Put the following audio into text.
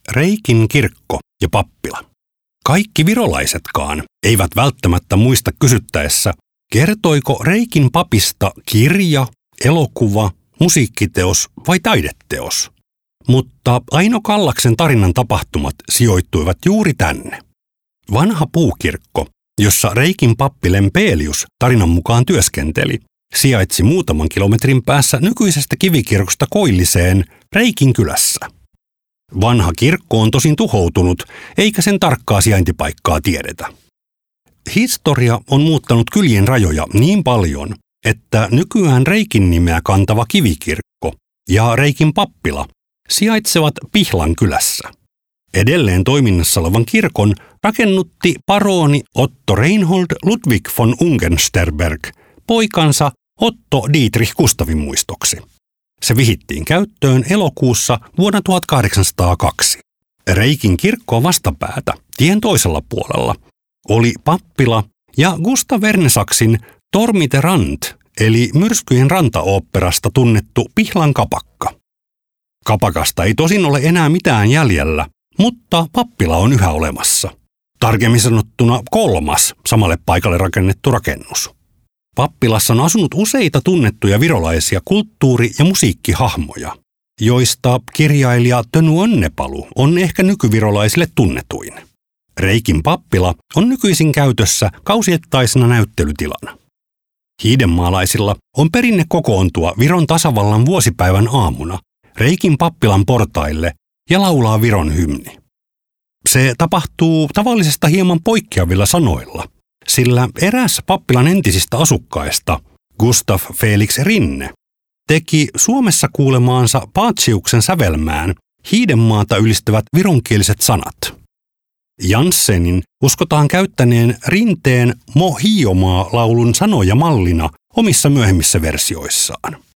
Reikin kirkko ja pappila. Kaikki virolaisetkaan eivät välttämättä muista kysyttäessä, kertoiko Reikin papista kirja, elokuva, musiikkiteos vai taideteos. Mutta Aino Kallaksen tarinan tapahtumat sijoittuivat juuri tänne. Vanha puukirkko, jossa Reikin pappi Lempelius tarinan mukaan työskenteli, sijaitsi muutaman kilometrin päässä nykyisestä kivikirkosta koilliseen Reikin kylässä. Vanha kirkko on tosin tuhoutunut, eikä sen tarkkaa sijaintipaikkaa tiedetä. Historia on muuttanut kylien rajoja niin paljon, että nykyään Reikin nimeä kantava kivikirkko ja Reikin pappila sijaitsevat Pihlan kylässä. Edelleen toiminnassa olevan kirkon rakennutti parooni Otto Reinhold Ludwig von Ungensterberg poikansa Otto Dietrich Gustavin muistoksi. Se vihittiin käyttöön elokuussa vuonna 1802. Reikin kirkkoa vastapäätä, tien toisella puolella, oli pappila ja Gustav Ernesaksin Tormite Rand, eli Myrskyjen rantaoopperasta tunnettu Pihlan kapakka. Kapakasta ei tosin ole enää mitään jäljellä, mutta pappila on yhä olemassa. Tarkemmin sanottuna 3. samalle paikalle rakennettu rakennus. Pappilassa on asunut useita tunnettuja virolaisia kulttuuri- ja musiikkihahmoja, joista kirjailija Tönu Önnepalu on ehkä nykyvirolaisille tunnetuin. Reikin pappila on nykyisin käytössä kausiettaisena näyttelytilana. Hiidenmaalaisilla on perinne kokoontua Viron tasavallan vuosipäivän aamuna Reikin pappilan portaille ja laulaa Viron hymni. Se tapahtuu tavallisesta hieman poikkeavilla sanoilla, sillä eräs pappilan entisistä asukkaista, Gustav Felix Rinne, teki Suomessa kuulemaansa Paatsiuksen sävelmään Hiidenmaata ylistävät vironkieliset sanat. Janssenin uskotaan käyttäneen Rinteen Mo Hiomaa-laulun sanoja mallina omissa myöhemmissä versioissaan.